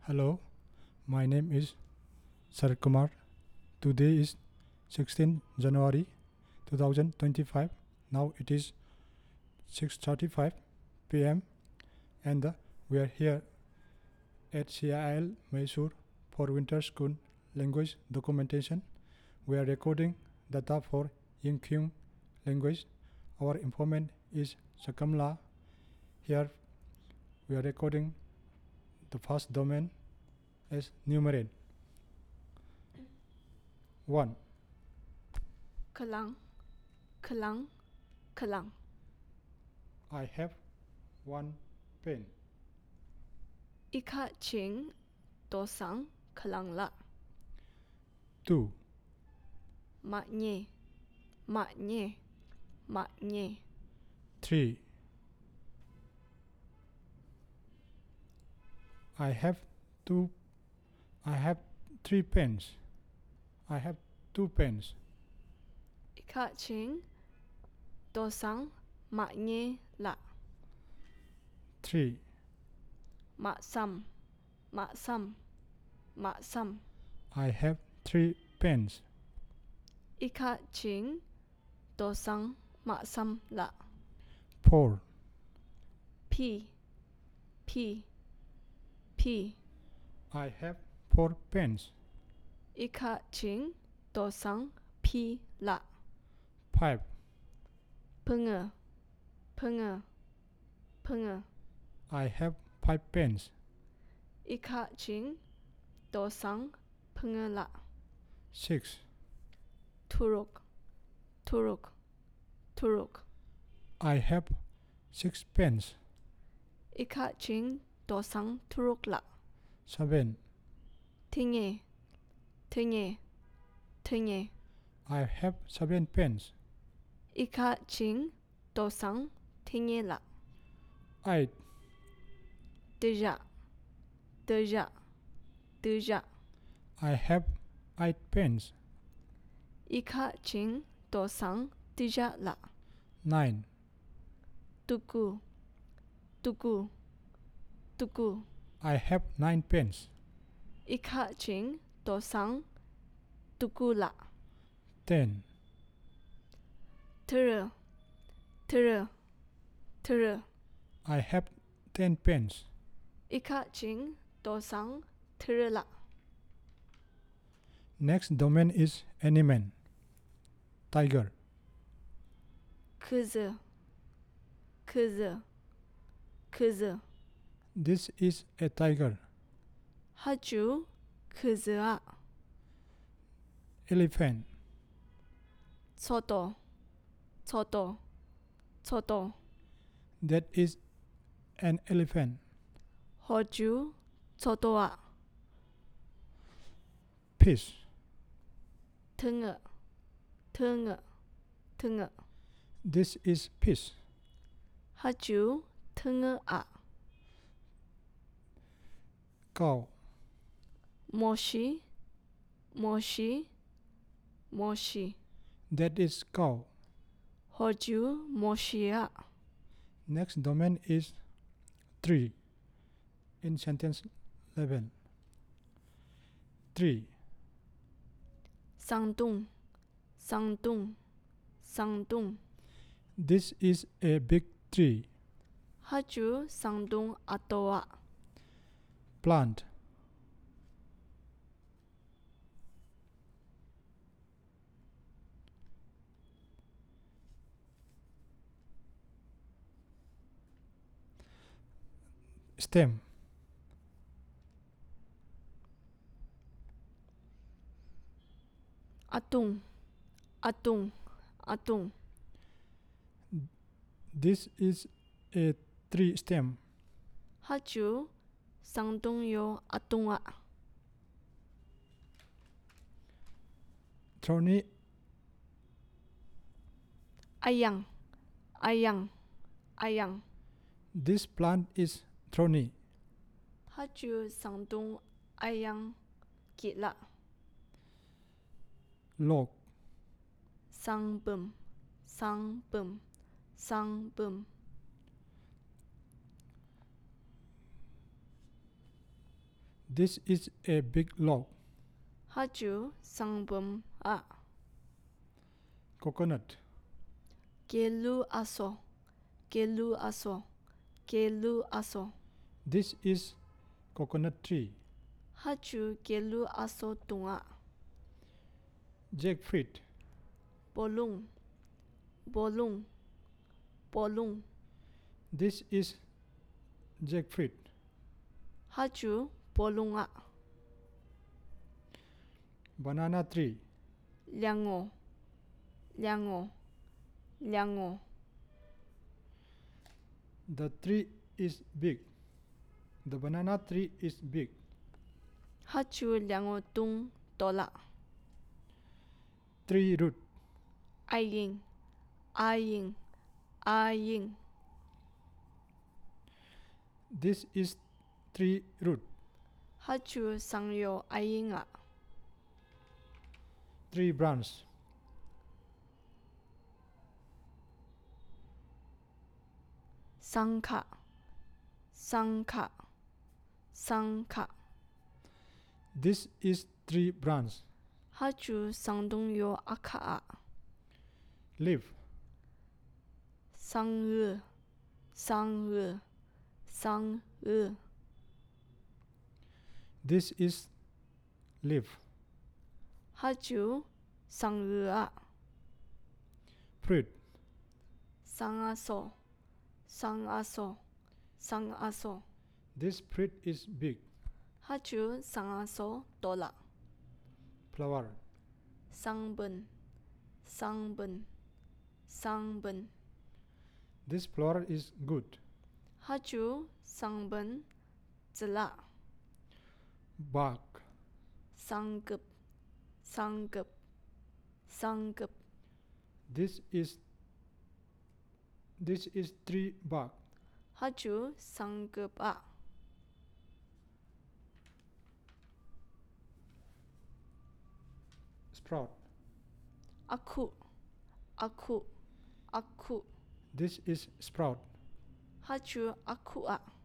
Hello, my name is Sar Kumar. Today is 16 January 2025. Now it is 6:35 p.m. and we are here at CIL Mysore for Winter School Language Documentation. We are recording data for Yingkyung language. Our informant is Sakamla. Here we are recording the first domain as numerate. 1. Kalang, kalang, kalang. I have one pen. Ika ching dosang kalang la. 2. Maknye, maknye, maknye. 3. I have three pens. I have two pens. Ika ching dosang maknye la. 3. Maksam, maksam, maksam. I have three pens. Ika ching dosang maksam la. 4. P, P, P. I have four pens. Ika ching dosang P la. 5. Punga, punga, punga. I have five pens. Ika ching dosang punga la. 6. Turuk, turuk, turuk. I have six pens. Ika ching dosang turuk la. 7. Tinge, tinge, tinge. I have seven pens. Ika ching dosang tinge la. 8. Deja, deja, deja. I have 8 pens. Ika ching dosang deja la. 9. Tuku, tuku, tuku. I have 9 pens. Ika ching dosang tuku la. 10. Tere, tere, tere. I have 10 pens. Ika ching dosang tere la. Next domain is animal. Tiger. Kuzu, kuzu, kuzu. This is a tiger. Haju kuzu a. Elephant. Soto, soto, soto. That is an elephant. Hoju soto a. Fish. Tunga, tunga, tunga. This is fish. Haju tunga a. Cow. Moshi, moshi, moshi. That is cow. Hoju moshi a. Next domain is tree. In sentence level. 3. Sangdong, sangdong, sangdong. This is a big tree. Haju sangdong atoa. Plant. Stem. Atung, atung, atung. This is a tree stem. Haju sangdong yo atunga. Thorny. Ayang, ayang, ayang. This plant is thorny. Haju sangdong ayang kitla. Log. Sangbum, sangbum, sangbum. This is a big log. 하주 상범 아 Coconut. 겔루 아소 겔루 아소 겔루 아소 This is coconut tree. 하주 겔루 아소 동아 Jackfruit. 볼롱 볼롱 볼롱 This is jackfruit. 하주 볼롱아 Banana tree. 량오 량오 량오 The tree is big. The banana tree is big. 하주 량오 뚱 돌아 Tree root. 아잉 아잉 아잉 This is tree root. 하주 상요 아잉아 Tree branch. 상카 상카 상카 This is tree branch. 하주 상동요 아카아 Leaf. 상으 상으 상으 This is leaf. 하주 상으아 Fruit. 상아소 상아소 상아소 This fruit is big. 하주 상아소 돌아 Flower. 상분 상분 상분 This flower is good. 하주 상분 쯔라 Bark. 상급 상급 상급 This is tree bark. 하주 상급아 Sprout. 아쿠 아쿠 아쿠 This is sprout. 하주 아쿠아